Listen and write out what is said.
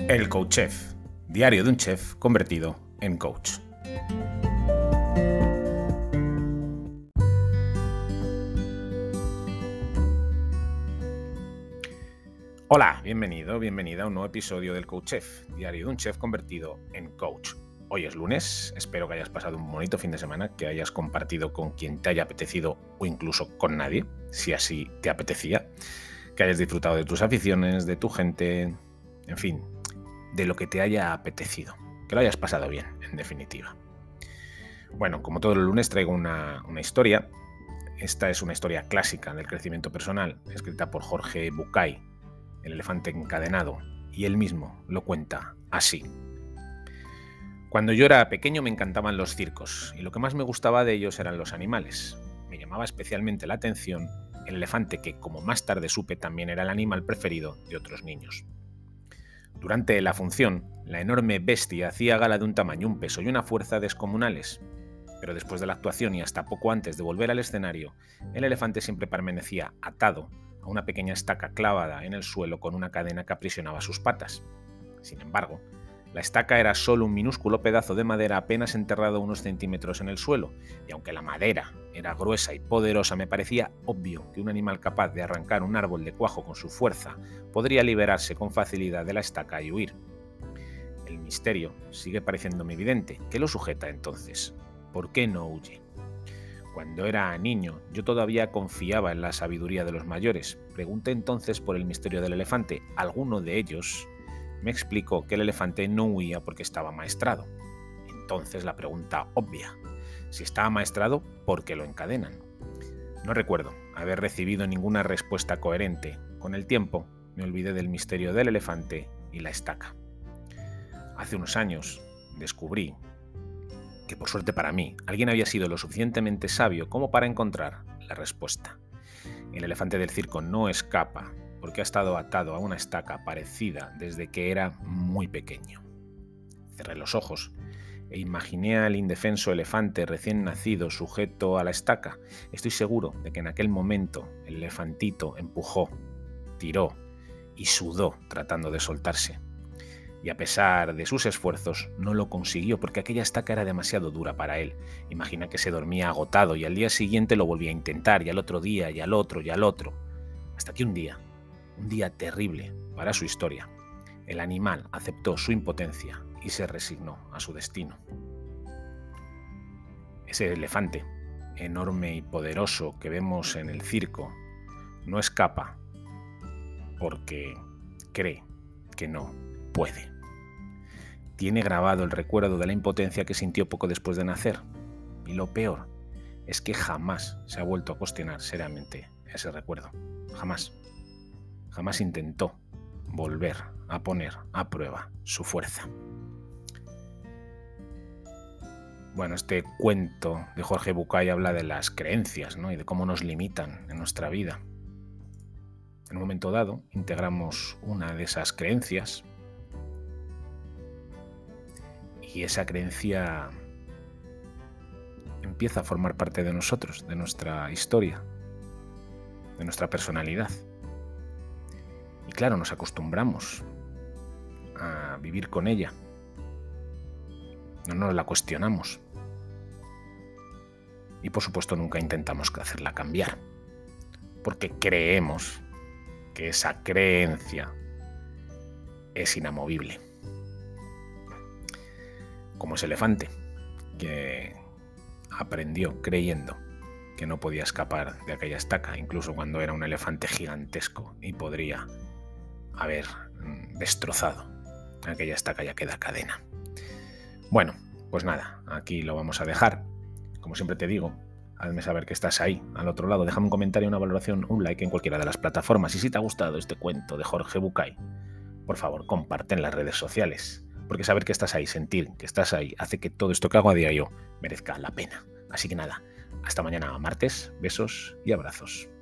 El Coach Chef, diario de un chef convertido en coach. Hola, bienvenida a un nuevo episodio del Coach Chef, diario de un chef convertido en coach. Hoy es lunes, espero que hayas pasado un bonito fin de semana, que hayas compartido con quien te haya apetecido o incluso con nadie, si así te apetecía, que hayas disfrutado de tus aficiones, de tu gente, en fin, de lo que te haya apetecido, que lo hayas pasado bien, en definitiva. Bueno, como todos los lunes traigo una historia. Esta es una historia clásica del crecimiento personal, escrita por Jorge Bucay, El elefante encadenado, y él mismo lo cuenta así. Cuando yo era pequeño me encantaban los circos, y lo que más me gustaba de ellos eran los animales. Me llamaba especialmente la atención el elefante, que, como más tarde supe, también era el animal preferido de otros niños. Durante la función, la enorme bestia hacía gala de un tamaño, un peso y una fuerza descomunales. Pero después de la actuación y hasta poco antes de volver al escenario, el elefante siempre permanecía atado a una pequeña estaca clavada en el suelo con una cadena que aprisionaba sus patas. Sin embargo, la estaca era solo un minúsculo pedazo de madera apenas enterrado unos centímetros en el suelo, y aunque la madera era gruesa y poderosa, me parecía obvio que un animal capaz de arrancar un árbol de cuajo con su fuerza podría liberarse con facilidad de la estaca y huir. El misterio sigue pareciéndome evidente. ¿Qué lo sujeta entonces? ¿Por qué no huye? Cuando era niño, yo todavía confiaba en la sabiduría de los mayores. Pregunté entonces por el misterio del elefante. Alguno de ellos me explicó que el elefante no huía porque estaba amaestrado. Entonces la pregunta obvia: si está amaestrado, ¿por qué lo encadenan? No recuerdo haber recibido ninguna respuesta coherente. Con el tiempo, me olvidé del misterio del elefante y la estaca. Hace unos años descubrí que, por suerte para mí, alguien había sido lo suficientemente sabio como para encontrar la respuesta. El elefante del circo no escapa porque ha estado atado a una estaca parecida desde que era muy pequeño. Cerré los ojos e imaginé al indefenso elefante recién nacido sujeto a la estaca. Estoy seguro de que en aquel momento el elefantito empujó, tiró y sudó tratando de soltarse. Y a pesar de sus esfuerzos, no lo consiguió porque aquella estaca era demasiado dura para él. Imagina que se dormía agotado y al día siguiente lo volvía a intentar, y al otro día, y al otro, y al otro. Hasta que un día terrible para su historia, el animal aceptó su impotencia y se resignó a su destino. Ese elefante, enorme y poderoso que vemos en el circo, no escapa porque cree que no puede. Tiene grabado el recuerdo de la impotencia que sintió poco después de nacer. Y lo peor es que jamás se ha vuelto a cuestionar seriamente ese recuerdo. Jamás. Jamás intentó volver a poner a prueba su fuerza. Bueno, este cuento de Jorge Bucay habla de las creencias, ¿no? Y de cómo nos limitan en nuestra vida. En un momento dado, integramos una de esas creencias y esa creencia empieza a formar parte de nosotros, de nuestra historia, de nuestra personalidad. Y claro, nos acostumbramos a vivir con ella. No nos la cuestionamos. Y por supuesto nunca intentamos hacerla cambiar, porque creemos que esa creencia es inamovible. Como ese elefante que aprendió creyendo que no podía escapar de aquella estaca, incluso cuando era un elefante gigantesco y podría haber destrozado aquella estaca, ya queda cadena. Bueno, pues nada, aquí lo vamos a dejar. Como siempre te digo, hazme saber que estás ahí, al otro lado. Déjame un comentario, una valoración, un like en cualquiera de las plataformas. Y si te ha gustado este cuento de Jorge Bucay, por favor, comparte en las redes sociales. Porque saber que estás ahí, sentir que estás ahí, hace que todo esto que hago a diario merezca la pena. Así que nada, hasta mañana martes, besos y abrazos.